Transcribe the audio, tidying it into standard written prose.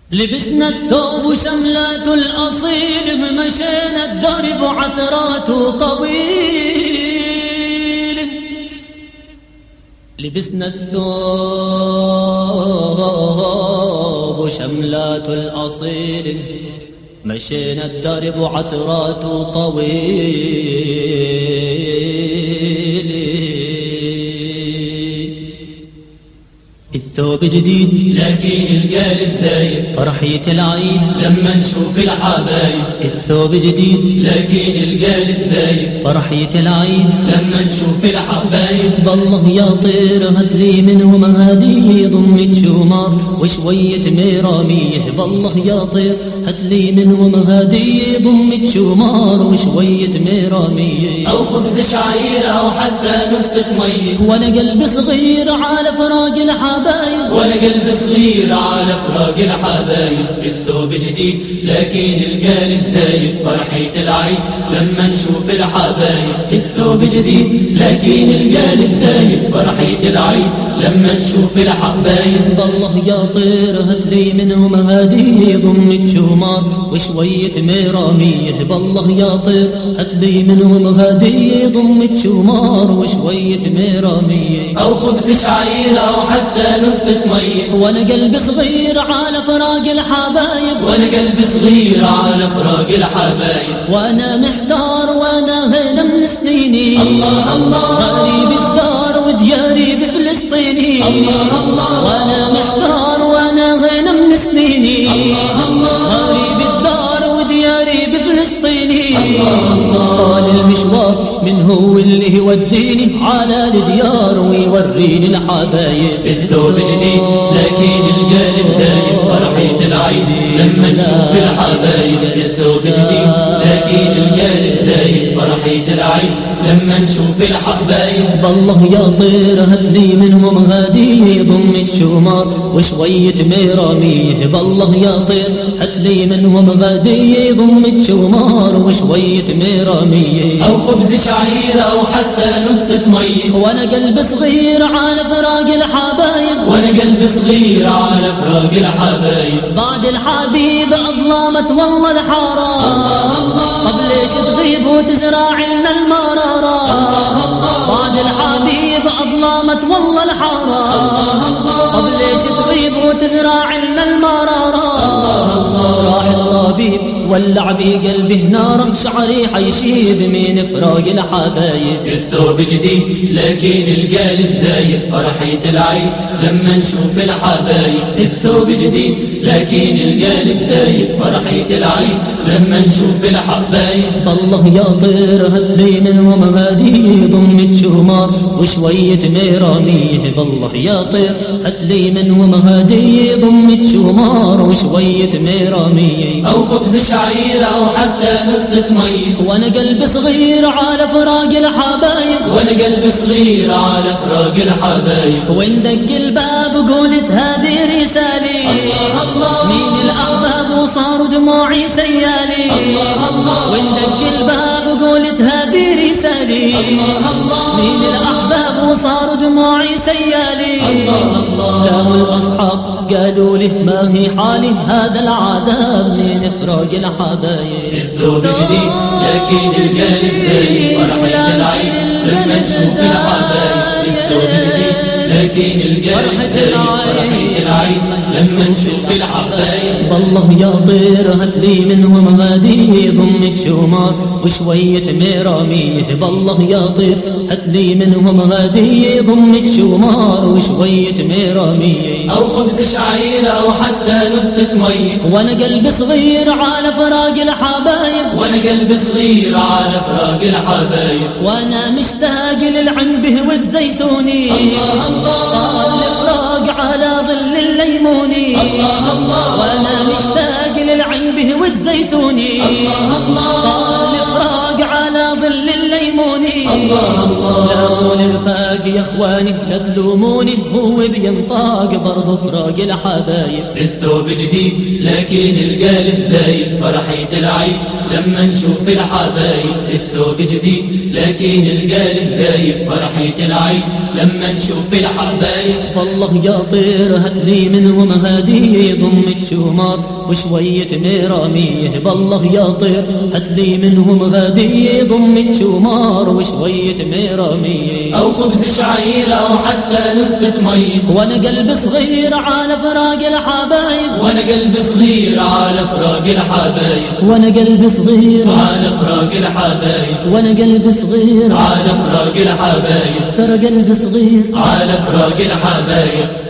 لبسنا الثوب وشملات الأصيل، مشينا الدرب وعثرات طويل. لبسنا الثوب وشملات الأصيل، مشينا الدرب وعثرات طويل. الثوب جديد لكن القلب ذايب، فرحية العيد لما نشوف الحبايب. الثوب جديد لكن القلب ذايب، فرحية العيد لما نشوف الحبايب. بالله يا طير هاتلي منهم هدية، ضمة شمار وشوية ميرامية. بالله يا طير هاتلي منهم هدية، ضمة شمار وشوية ميرامية. أو خبز شعير أو حتى نكتة مية. وانا قلب صغير على فراق الحبايب، وانا قلب صغير على فراق الحبايب. الثوب جديد لكن القلب ذايب، فرحية العيد لما نشوف الحبايب. الثوب جديد لكن القلب ذايب، فرحية العيد لما نشوف الحبايب. بالله يا طير هاتلي منهم هدية، ضمة شمار وشوية ميرامية. بالله يا طير هاتلي منهم هدية، ضمة شمار وشوية ميرامية. أو خبز شعير أو حتى نكتة مية. وانا قلب صغير على فراق الحبايب، وانا قلب صغير على فراق الحبايب. وانا محتار وانا هنا من سنيني. الله الله، غريب الدار ودياري بفلسطيني. الله الله، وانا محتار وانا هنا من سنيني. الله الله، غريب الدار ودياري بفلسطيني. الله الله. طال المشوار من هو اللي يوديني على الديار ويوريني الحبايب. الثوب جديد لكن القلب ذايب، فرحية العيد لما نشوف الحبايب. الثوب جديد لكن القلب ذايب، فرحية العيد لما نشوف الحبايب. بالله يا طير هاتلي منهم هدية، ضمة شمار وشوية ميرامية. بالله يا طير هاتلي منهم هدية، ضمة شمار وشوية ميرامية. أو خبز شعير أو حتى نكتة مية. وانا قلب صغير على فراق الحبايب، وانا قلب صغير على فراق الحبايب. بعد الحبيب أظلمت والله الحارة. الله الله، طب ليش تغيب وتزرع لنا المرارة؟ الله الله، بعد الحبيب أظلمت والله الحارة. الله الله، طب ليش تغيب وتزرع لنا المرارة؟ راح الطبيب ولع بقلبه نارا، شعري حيشيب من فراق الحبايب. الثوب جديد لكن القلب ذايب، فرحية العيد لما نشوف الحبايب. الثوب جديد لكن القلب ذايب، فرحية العيد لما نشوف الحبايب. بالله يا طير هاتلي منهم هدية، ضمة شمار وشوية ميرامية. بالله يا طير هاتلي منهم هدية، ضمة شمار وشوية ميرامية. أو خبز شعير أو حتى نكتة مية. وانا قلب صغير على فراق الحبايب، وانا قلب صغير على فراق الحبايب. وين دق الباب قولت هذه رسالي. الله الله، مين الأحباب وصاروا دموعي سيالي. الله الله، وين دق الباب قولت هذه رسالي. الله الله، مين الأحباب وصاروا دموعي سيالي. الله الله. لاموا الأصحاب قالوا له ما هي حالي، هذا العذاب من فراق الحبايب. الثوب جديد لكن القلب ذايب، فرحية العيد لما نشوف الحبايب. الثوب جديد لكن القلب ذايب، فرحية العيد لما نشوف الحبايب. بالله يا طير هاتلي منهم هدية، ضمة شمار وشوية ميرامية. بالله يا طير هاتلي منهم هدية، ضمة شمار وشوية ميرامية. أو خبز شعير أو حتى نكتة مية. وانا قلب صغير على فراق الحبايب، وانا قلب صغير على فراق الحبايب. وانا مشتاق للعنبه والزيتوني. الله الله، طال الفراق على ظل الليموني. الله الله، وانا مشتاق للعنبه والزيتوني. الله الله، طال الفراق على ظل الليموني. الله الله. لاموا للفاقد يا اخواني لا تلوموني هو بينطاق برضو فراق الحبايب. الثوب جديد لكن القلب ذايب فرحة العيد لما نشوف الحبايب. الثوب جديد لكن القلب ذايب فرحة العيد لما نشوف الحبايب. والله يا طير هاتلي منهم هدية ضمك شمار وشوية ميراميه. بالله يا طير هاتلي منهم هدية ضمك شمار وشوية ميراميه. أو خبز شعير أو حتى نكتة مي. وانا قلب صغير على فراق الحبايب. وانا قلب صغير على فراق الحبايب. وانا قلب صغير على فراق الحبايب. وانا قلب صغير على فراق الحبايب. ترى قلب صغير على فراق الحبايب.